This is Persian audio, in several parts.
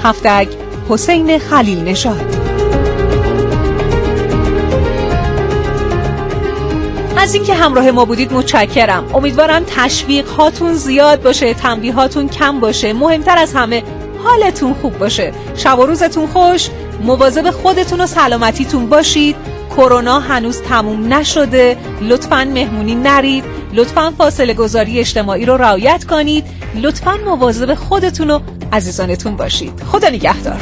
هفتگ حسین خلیل نژاد. از اینکه همراه ما بودید متشکرم. امیدوارم تشویق هاتون زیاد باشه، تنبیهاتون کم باشه، مهمتر از همه حالتون خوب باشه. شب و روزتون خوش، مواظب خودتون و سلامتیتون باشید. کرونا هنوز تموم نشده، لطفاً مهمونی نرید، لطفاً فاصله گذاری اجتماعی رو رعایت کنید، لطفاً مواظب خودتون و عزیزانتون باشید. خدا نگهدار.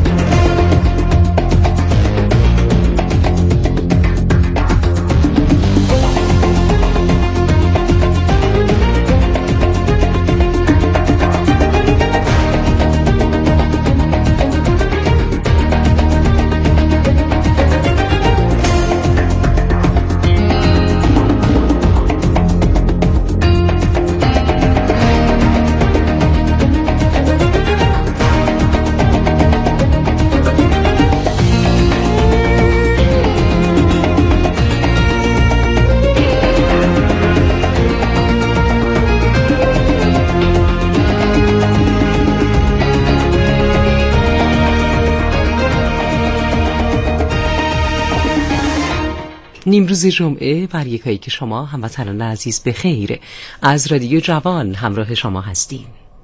نیمروز جمعه بر یکایی که شما هموطنان عزیز بخیر. از رادیو جوان همراه شما هستیم.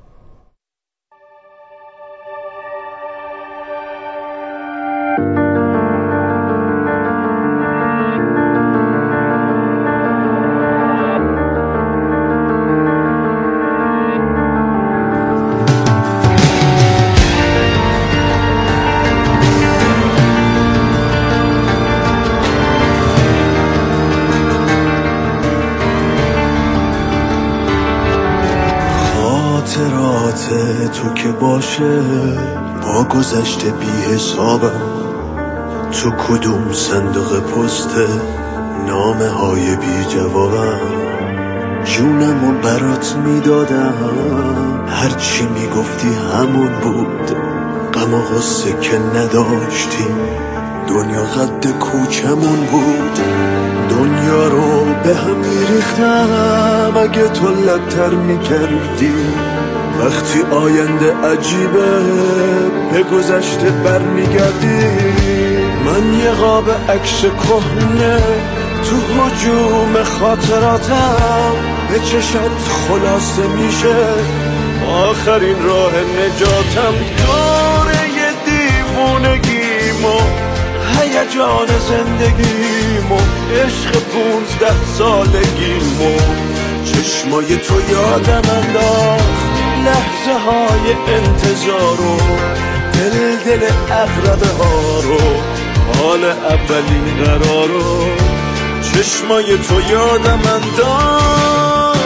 تو که باشه با گذشته بی حسابم، تو کدوم صندوق پسته نامه های بی جوابم، جونمو برات میدادم، هرچی میگفتی همون بود، غم و غصه که نداشتیم، دنیا قد کوچمون بود، دنیا رو به هم میریختم اگه تو لبتر میکردی، وقتی آینده عجیبه به گذشته برمیگردی، من یه قاب عکس کهنه تو هجوم خاطراتم، به چشات خلاصه میشه آخرین راه نجاتم، دوره یه دیوونگیمو، هیجان زندگیمو، عشق 15 سالگیمو، چشمای تو یادم انداخت لحظه های انتظار و دل اقربه ها رو، حال اولین قرار رو، چشمای تو یادم انداخت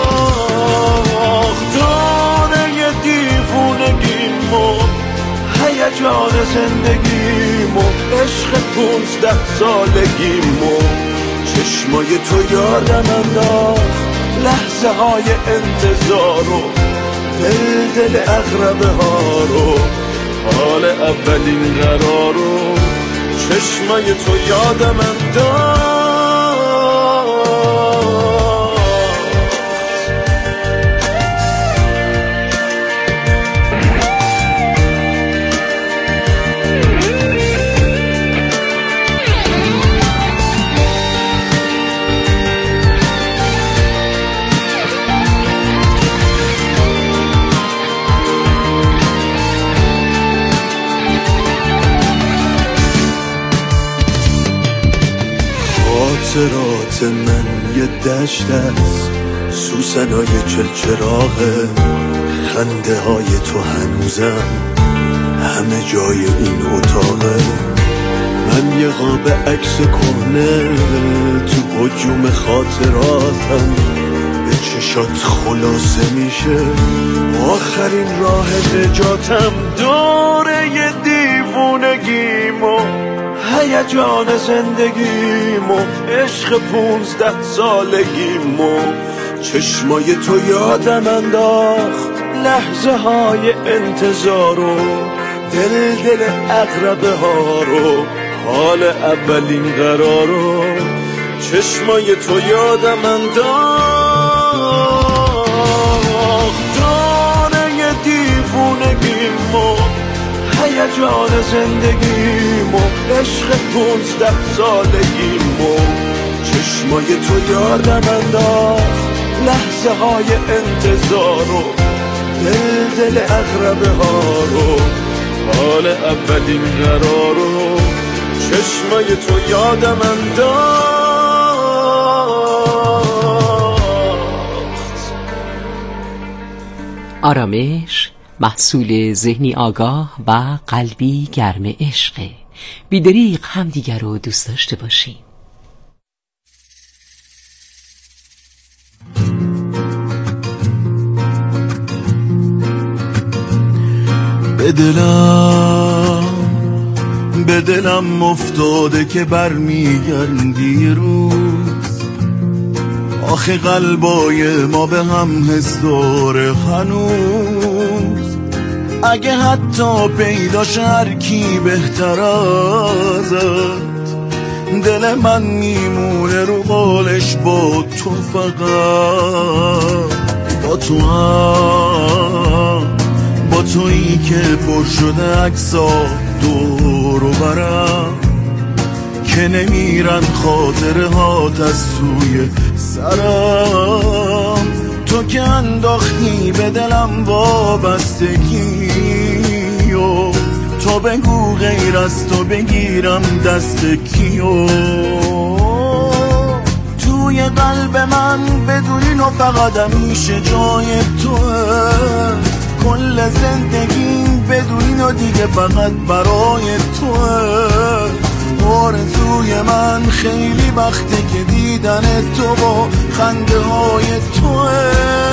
دوره دیوونگیمو، هیجان زندگیمو، عشق 15 سالگیمو، چشمای تو یادم انداخت لحظه های انتظار و دل اقربه ها رو، حال اولین قرار رو، چشمای تو یادم انداخت. خاطرات من یه دشت است، سوسنای چلچراغه، خنده های تو هنوزم همه جای این اتاقه، من یه قاب عکس کهنه تو هجوم خاطراتم، به چشات خلاصه میشه آخرین راه نجاتم، دوره یه دیوونگیمو، هیجان زندگیمو، عشق 15 سالگیمو، چشمای تو یادم انداخت لحظه های انتظار و دل اقربه ها رو، حال اولین قرار رو، چشمای تو یادم انداخت دوره دیوونگیمو، جان زندگیم و عشق 15 سالگیم و چشمای تو یادم انداخت لحظه های انتظار و دل اغربه ها رو حال اولین قرار و چشمای تو یادم انداخت. آرامش محصول ذهنی آگاه و قلبی گرم عشقه. بی‌دریغ همدیگر رو دوست داشته باشیم. به دلم افتاده که برمیگردی روز، آخه قلبای ما به هم حس داره هنوز. اگه حتی پیداش هر کی بهتر ازت، دل من میمونه رو قولش با تو، فقط با تو هم، با تویی که پر شده عکسا دور و برم، که نمیرن خاطره هات از سوی سرم. تو که انداختی به دلم وابستگی و تو بگو غیر از تو بگیرم دست کیو. توی قلب من بدونین و فقط همیشه جای توه، کل زندگیم بدونین و دیگه فقط برای توه. آرزوی من خیلی وقته که دیدن تو با خنده های توه.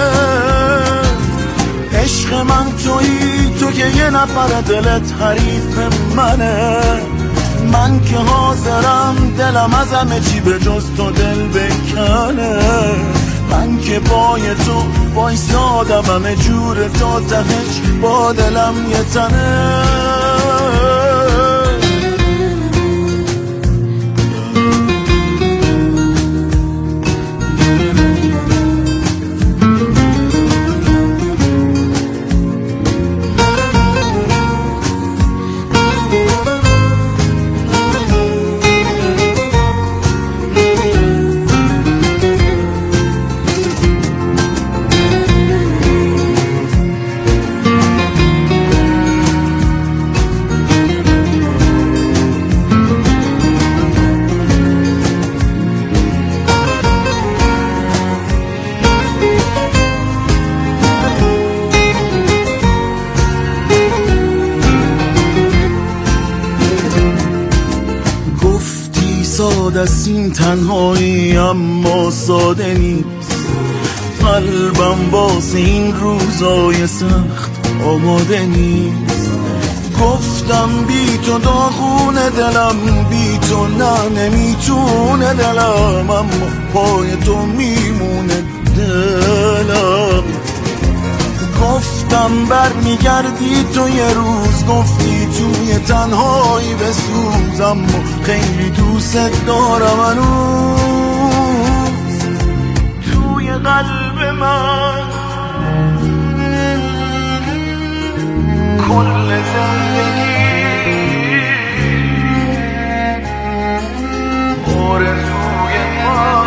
عشق من تویی، تو که یه نفر دلت حریف منه، من که حاضرم دلم از همه چی به جز تو دل بکنه. من که پای تو وایسادم همه جور تا تهش با دلم یه تنه. دست این تنهایی اما ساده نیست، قلبم واسه این روزای سخت آماده نیست. گفتم بی تو داغونه دلم، بی تو نه نمیتونه دلم، اما پای تو میمونه دلم. گفتم برمیگردی تو یه روز، گفتی توی تنهایی بسوز، اما خیلی دوست دارم هنوز. توی قلب من کل زندگی آرزوی من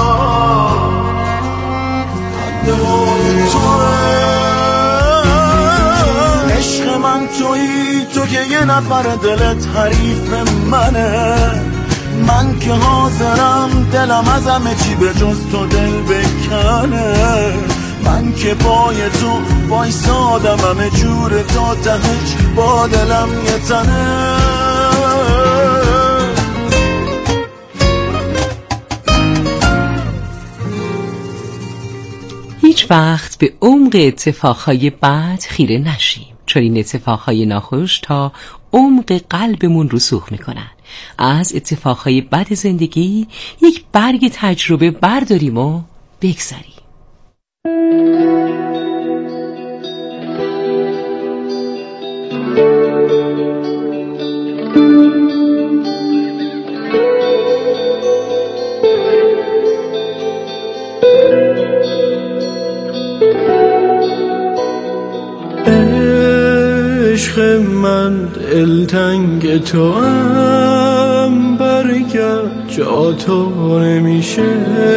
تویی، تو که یه نفر دلت حریف منه، من که حاضرم دلم از همه چی به جز تو دل بکنه. من که پای تو وایسادم همه جور تا تهش با دلم یه تنه. هیچ وقت به عمق اتفاقهای بد خیره نشیم، چون این اتفاقهای ناخوش تا عمق قلبمون رسوخ میکنن. از اتفاقهای بد زندگی یک برگ تجربه برداریم و بگذاریم. عشق من دلتنگ تو هم، برگرد جا تو نمیشه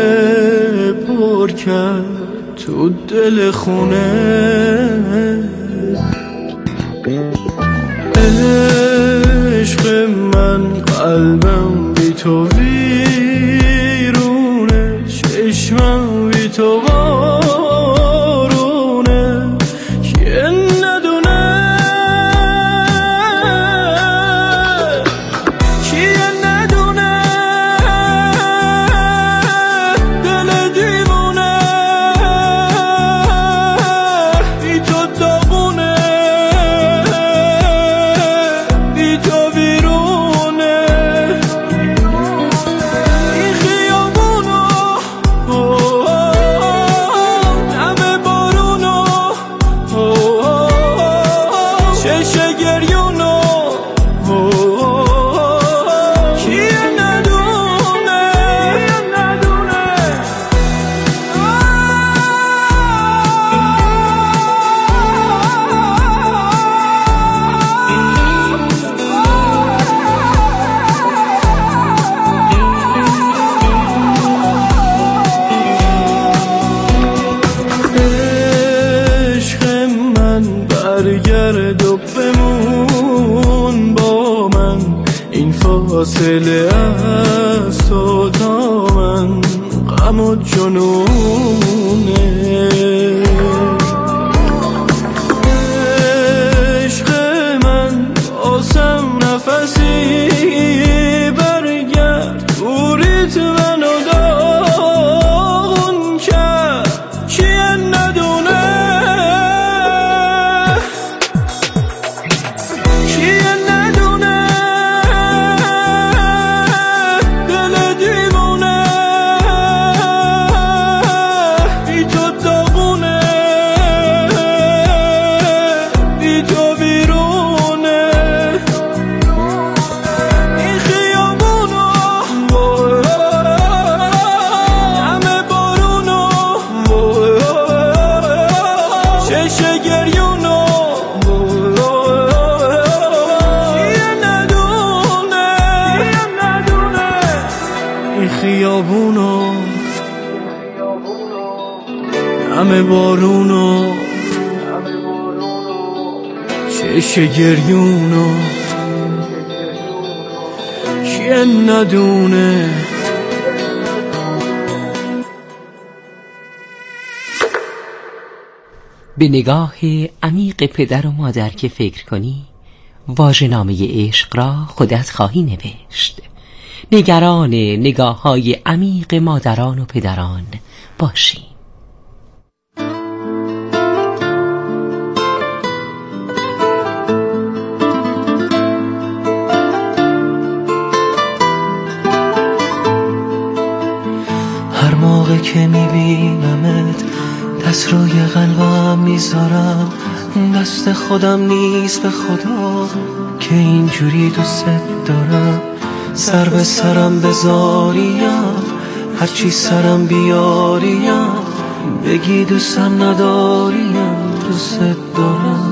پر کرد تو دل خونه. عشق من قلبم بی تو ویرونه، چشمم بی تو بارونه، کیه ندونه کیه ندونه دل دیوونه بی تو داغونه، بی تو ویرونه. این خیابونو دم بارونو چشم گریونو کیه ندونه عشق من برگرد و بمون با من، این فاصله از تو تا من غم و جنونه. عشق من باسم نفسی برگرد، دوریت منو داغون کرد، کیه ندونه کیه ندونه دل دیوونه بی تو داغونه، بی تو ویرونه. این خیابونو همه بارونو چشم گریونو کیه ندونه این خیابونو همه بارونو چشم گریونو کیه ندونه. به نگاه عمیق پدر و مادر که فکر کنی، واژه‌نامه عشق را خودت خواهی نوشت. نگران نگاه‌های عمیق مادران و پدران باشی. هر موقع که میبینمت دست روی قلبم میذارم، دست خودم نیست به خدا که اینجوری دوست دارم. سر به سرم بذاریم، هرچی سرم بیاریم، بگی دوستم نداریم، دوست دارم.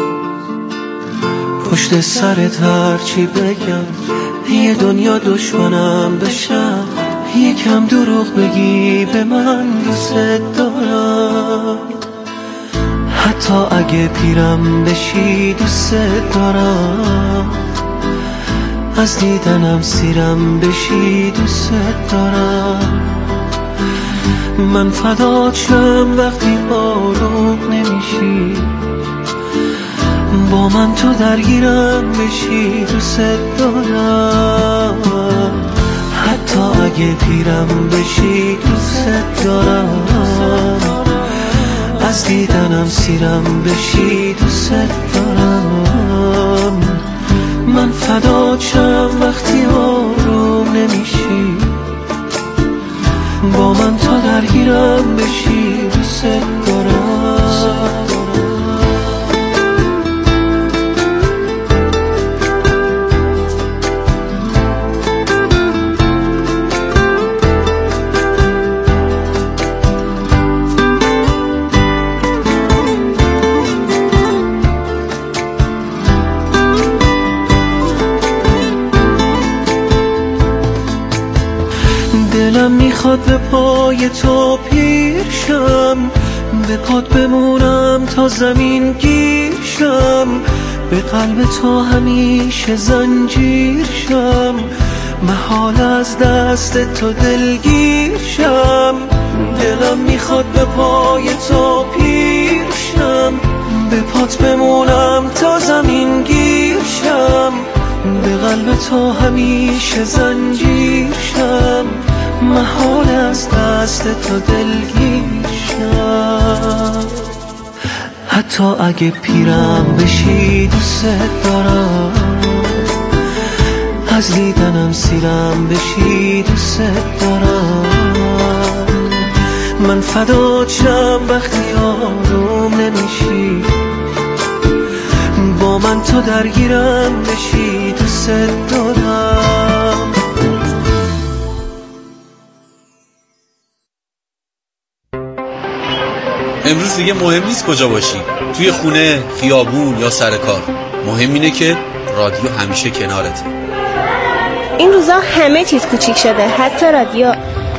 پشت سرت هرچی بگم، یه دنیا دشمنم بشم، یکم دروغ بگی به من دوست دارم. حتی اگه پیرم بشی دوست دارم، از دیدنم سیرم بشی دوست دارم. من فدات شم وقتی آروم نمیشی، با من تو درگیرم بشی دوست دارم. حتی اگه پیرم بشی دوست دارم، از دیدنم سیرم بشی دوست دارم. من فدات شم وقتی آروم نمیشی، با من تا درگیرم بشی دوست دارم. میخواد به پای تو پیرشم، به پات بمونم تا زمین گیرشم، به قلب تو همیشه زنجیر شم، محال از دست تو دلگیر شم. دلم میخواد به پای تو پیرشم، به پات بمونم تا زمین گیر شم، به قلب تو همیشه زنجیر شم، محال از دست تو دلگیر شم. حتی اگه پیرم بشی دوست دارم، از دیدنم سیرم بشی دوست دارم، من فدات شم وقتی آروم نمیشی، با من تو درگیرم بشی دوست دارم. امروز دیگه مهم نیست کجا باشی، توی خونه، خیابون یا سر کار، مهم اینه که رادیو همیشه کنارته. این روزا همه چیز کوچیک شده، حتی رادیو.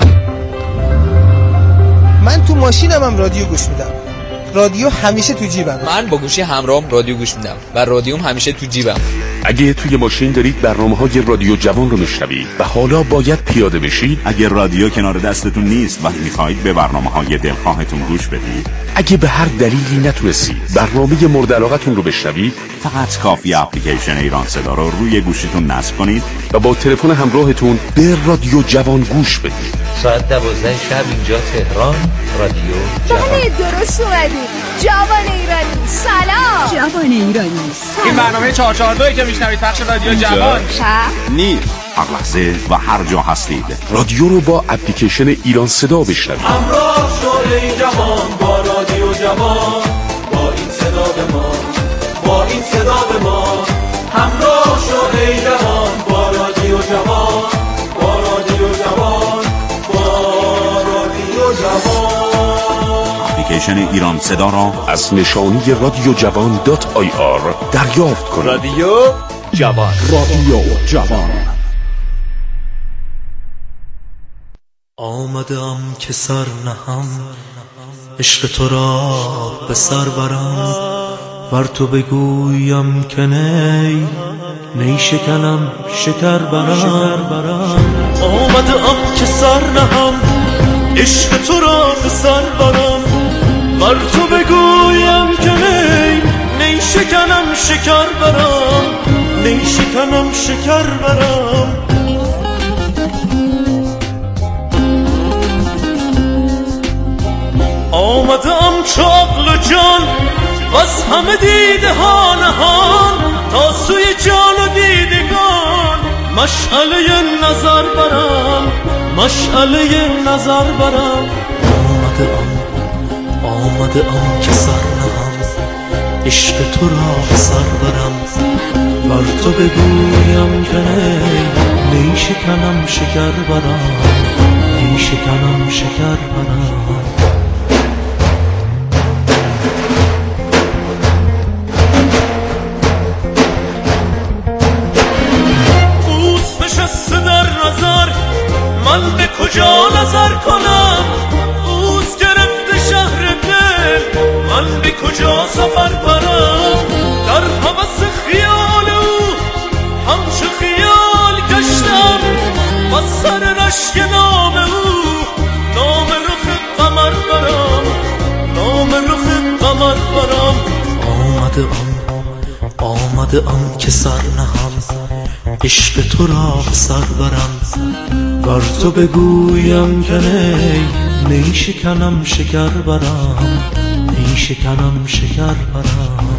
من تو ماشینم رادیو گوش میدم، رادیو همیشه تو جیبم. من با گوشی همراهم رادیو گوش میدم و رادیوم همیشه تو جیبم. اگه توی ماشین دارید برنامه‌های رادیو جوان رو میشنوید و حالا باید پیاده بشید، اگه رادیو کنار دستتون نیست و میخواید به برنامه‌های دلخواهتون گوش بدید، اگه به هر دلیلی نتونستید برنامه مورد علاقتون رو بشنوید، فقط کافی اپلیکیشن ایران صدا رو روی گوشیتون نصب کنید و با تلفن همراهتون به رادیو جوان گوش بدید. ساعت 12 شب اینجا تهران، رادیو جوان. بله درست اومدید. جوان ایرانی سلام. جوان ایرانی سلام. این برنامه 442 که میشنوید پخش رادیو جوان نیست. هر لحظه و هر جا هستید رادیو رو با اپلیکیشن ایران صدا بشنوید. همراه شو ای جوان با رادیو جوان، با این صدا به ما، با این صدا به ما. همراه شو ای جوان با رادیو جوان، با رادیو جوان، با رادیو جوان. اپلیکیشن ایران صدا را از نشانی رادیو جوان .ir دریافت کنید. رادیو جوان، رادیو جوان. آمدم که سر نهم، عشق تو را به سر برم، ور تو بگویم که نی شکنم شکر برم. آمدم که سر نهم، عشق تو را به سر برم، ور تو بگویم که نی شکنم شکر برم، نی شکنم شکر برم. آمدم چو عقل و جان و از همه دیده ها نهان، تا سوی جان و دیدگان مشعله نظر برم، مشعله نظر برم. آمدم که سر نهم، عشق تو را به سر برم، ور تو بگویم که نی شکنم شکر برم، نی شکنم شکر برم. من به کجا نظر کنم، اوست گرفته شهر دل، من به کجا سفر برم. در هوس خیال او همچو خیال گشتم، و سر رشک نام او نام رخ قمر برم، نام رخ قمر برم. آمدم که سر نهم، عشق تو را به سر برم، ور تو بگویم که نی شکنم شکر برم، نی شکنم شکر برم.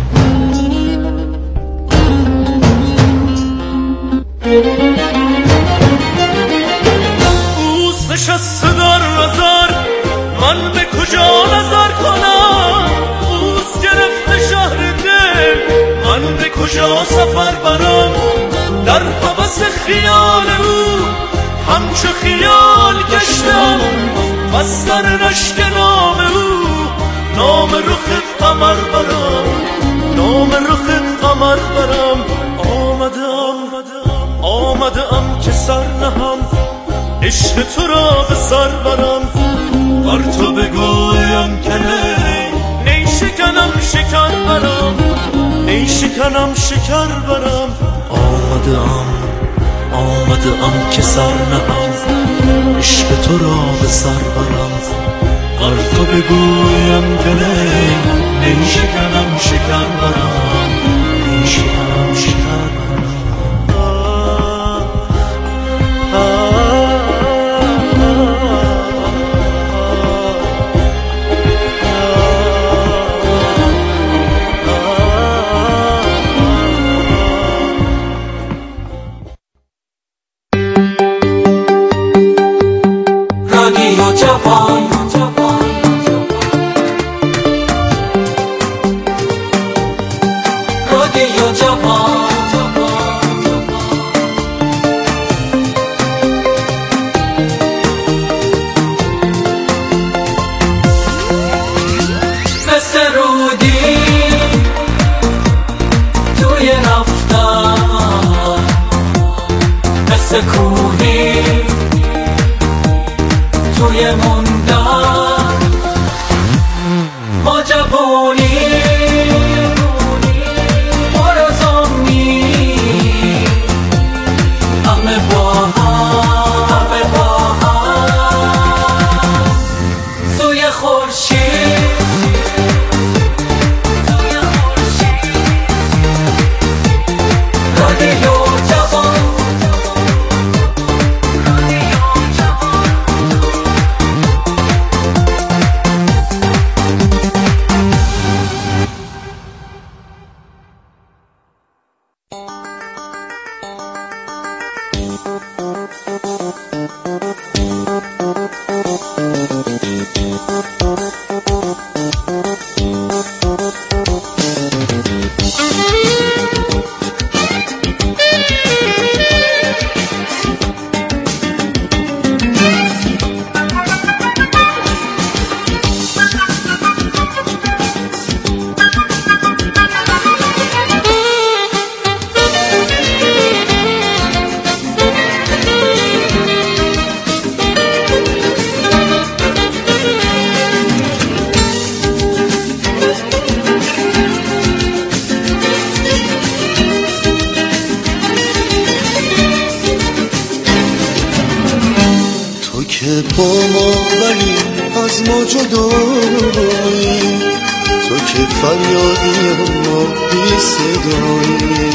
اوست نشسته در نظر، من به کجا نظر کنم، اوست گرفته شهر دل، من به کجا سفر برم. در هوس خیال او همچو خیال گشتم، و سر رشک نام او نام رخ قمر برم، نام رخ قمر برم. آمدم که سر نهم، عشق تو را به سر برم، بر تو بگویم که نی شکنم شکر برم، نی شکنم شکر برم. آمدم که سر نهم، عشق تو را به سر برم، بر تو بگویم که نی شکنم شکر برم، نی شکنم شکر برم. رادیو جوان، رادیو جوان، مثل رودی توی رفتن، مثل کوهی توی موندن، ما جوانی آرزومی همه با هم سوی خورشید، رادیو جوان، با ما ولی از ما جدایی، تو که فریادی ما بی صدایی،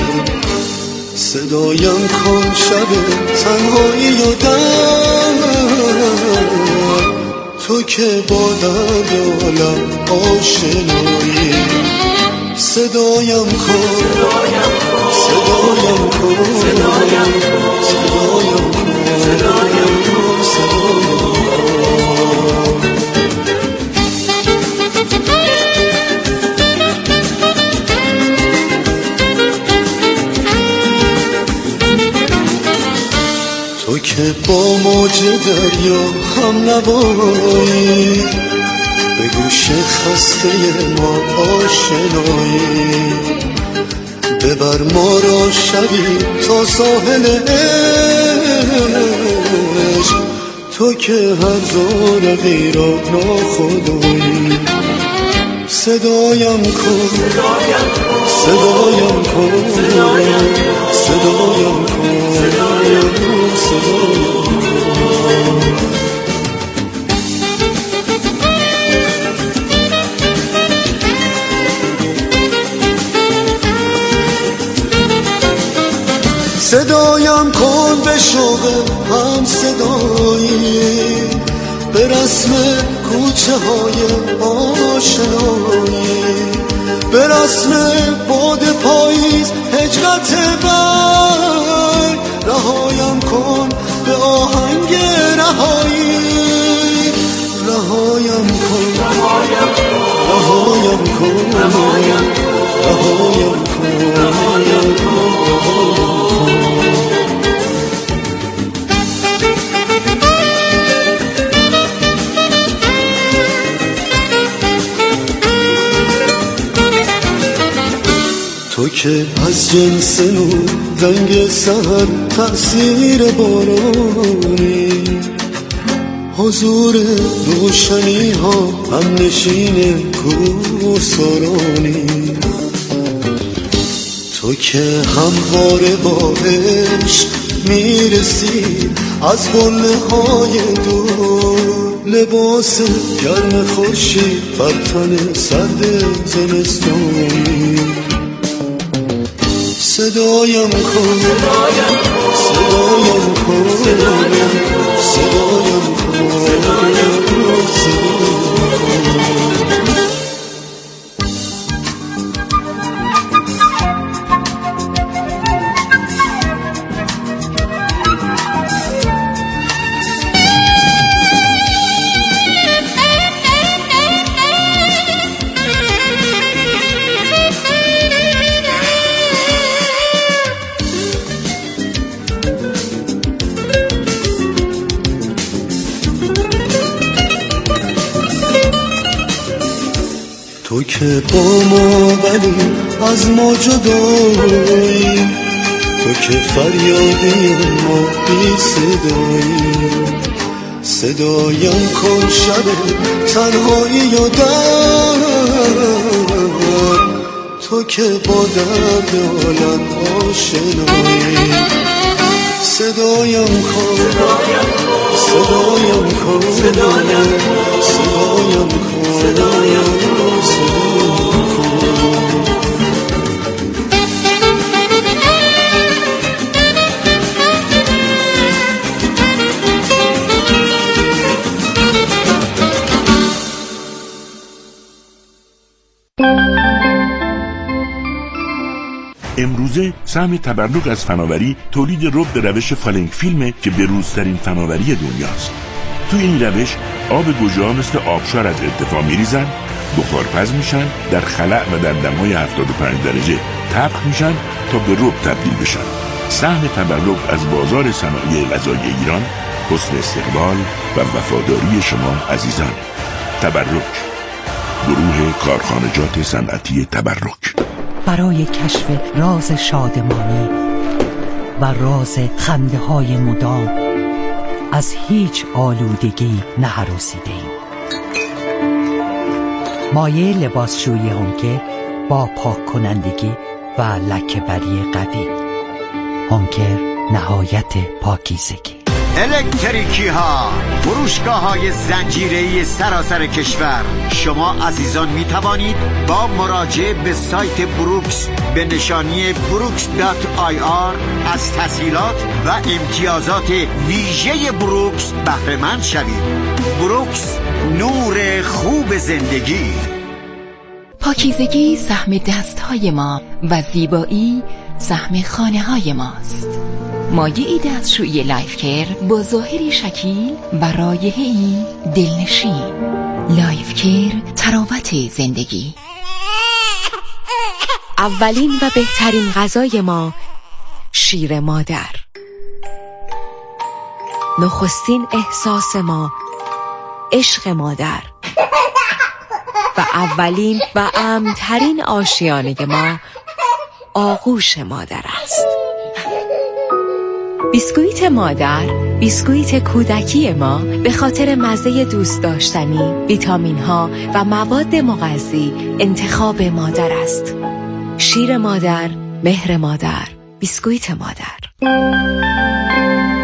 صدایم کن شب تنهایی و درد، تو که با درد عالم آشنایی، صدایم کن صدایم کن صدایم کن. تو که با موج دریا هم نوایی، به گوش خسته ما آشنایی، ببر ما را شبی تا ساحل عشق، تو که هر زورقی را ناخدایی، صدایم کن صدایم کن صدایم کن صدایم کن. صدایم کن به شوق هم صدایی، به رسم کوچه های آشنایی، به رسم باد پاییز هجرت بر، رهایم کن به آهنگ رهایی، رهایم کن رهایم کن رهایم کن. تو که از جنس نور رنگ سحر تأثیر بارانی، حضور روشنی ها هم نشین کوسرانی، تو که همواره با عشق میرسی از قله های دور، لباس گرم خورشید بر تن سرد زمستانی، صدایم کن صدایم کن صدایم تو که با ما ولی از ما جدایی، تو که فریادی ما بی صدایی، صدایم کن شب تنهایی و درد، تو که با درد عالم آشنایی، صدایم کن صدایم کن صدایم کن صدایم امروزه سهم تبرک از فناوری تولید رب به روش فالنگ فیلمه که بروزترین فناوری دنیاست. تو این روش آب گوجه‌ها مثل آبشار از ارتفاع میریزن، بخارپز میشن، در خلأ و در دمای 75 درجه طبخ میشن تا به رب تبدیل بشن. سهم تبرک از بازار صنایع غذایی ایران حسن استقبال و وفاداری شما عزیزان. تبرک، گروه کارخانجات صنعتی تبرک، برای کشف راز شادمانی و راز خنده های مدام از هیچ آلودگی نهراسیده‌ایم. مایع لباسشویی هونکه با پاک کنندگی و لکه‌بری قوی. هونکر نهایت پاکیزگی. الکتریکی ها، فروشگاه های زنجیره‌ای سراسر کشور. شما عزیزان می توانید با مراجعه به سایت بروکس به نشانی brooks.ir از تسهیلات و امتیازات ویژه بروکس بهره مند شوید. بروکس، نور خوب زندگی. پاکیزگی سهم دستهای ما و زیبایی سهم خانه های ماست. مایعی دستشویی لایف کیر با ظاهری شکیل و رایحه‌ای دلنشین. لایف کیر، تراوت زندگی. اولین و بهترین غذای ما شیر مادر. نخستین احساس ما عشق مادر و اولین و امن‌ترین آشیانه ما آغوش مادر است. بیسکویت مادر، بیسکویت کودکی ما به خاطر مزه دوست داشتنی، ویتامین ها و مواد مغذی انتخاب مادر است. شیر مادر، مهر مادر، بیسکویت مادر.